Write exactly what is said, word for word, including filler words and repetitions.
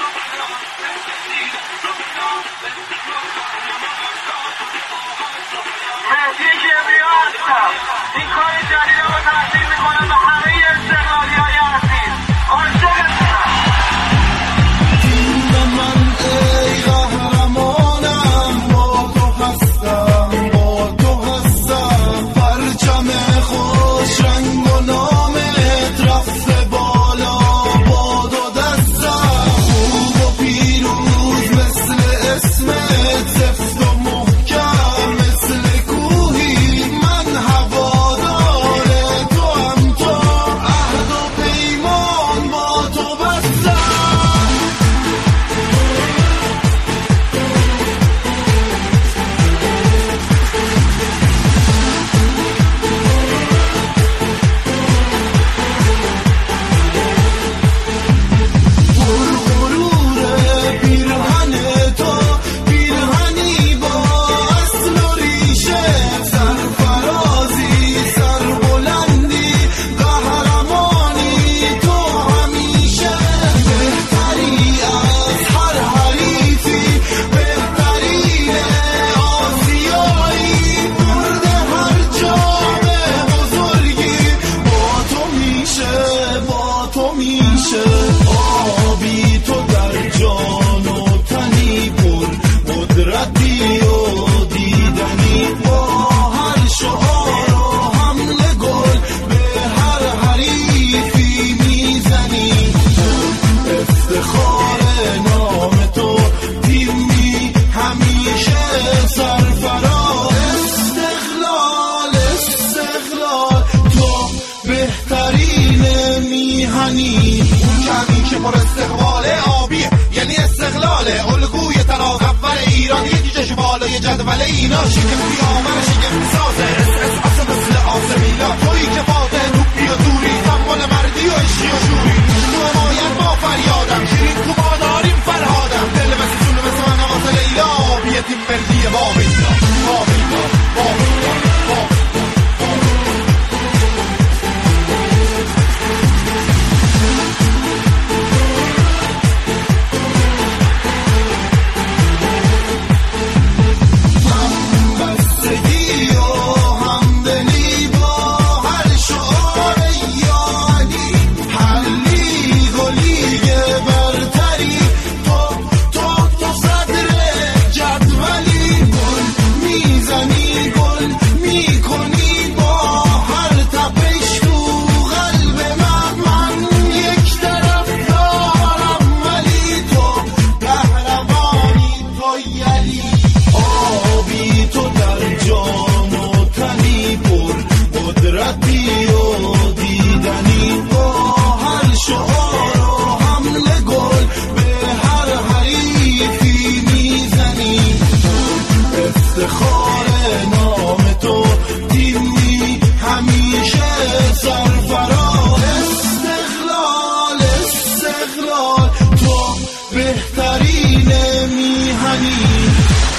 مهدی کبریا هستم. این کار جدید رو تحصیل میکنم به همه استقلالی های عزیز. عاشقتونم. این من ای قهرمانم، با تو هستم، با تو هستم. پرچم خوش رنگ و نامت رفته بالا با دو دستم. خوب و پیروز مثل اسمت، زفت و محکم مثل کوهی. من هوادار تو هم، تو عهد و پیمان با تو بستم. غرور پیرهن تو، پیرهنی با اصل و ریشه. سرفرازی، سربلندی، قهرمانی تو همیشه. بهتری از هر حریفی، بهترین آسیایی. برد هر جام بزرگی با تو میشه، با تو میشه. آبی تو در جان و تنی، پر قدرتی و دیدنی. با هر شعار و حمله گل به هر حریفی میزنی. افتخار نام تو تیمی همیشه سرفراز. استقلال، استقلال تو بهترین میهنی. اون کمی که پر استقباله آبیه یعنی استقلاله. الگوی تراز اول ایران، یکی جش بالای جدول اینا. شکم بیامر شکم سازه، اس اس اس مثل آسمیلا. تویی که فاتح توپی و دوری، سمبل مردی و عشقی و شوری. تو حمایت با فریادم، شیرین تو ما داریم فرهادم. دل مثل جون مثل من نواز لیلا. آبی تیم مردی بابیلا، بابیلا، بابیلا، بابیلا. همبستگی و همدلی با هر شعار یعنی. حلی گلیگ برتری، تو تو تو صدر جدولی. گل میزنی، گل میکنی با هر تپش تو قلب من. من یک طرف دارم ولی تو قهرمانی، تو یلی. آبی تو در جان و تنی، پر قدرتی و دیدنی. با هر شعار و حمله گل به هر حریفی میزنی. افتخار نام تو تیمی همیشه سرفراز. استقلال، استقلال تو بهترین میهنی.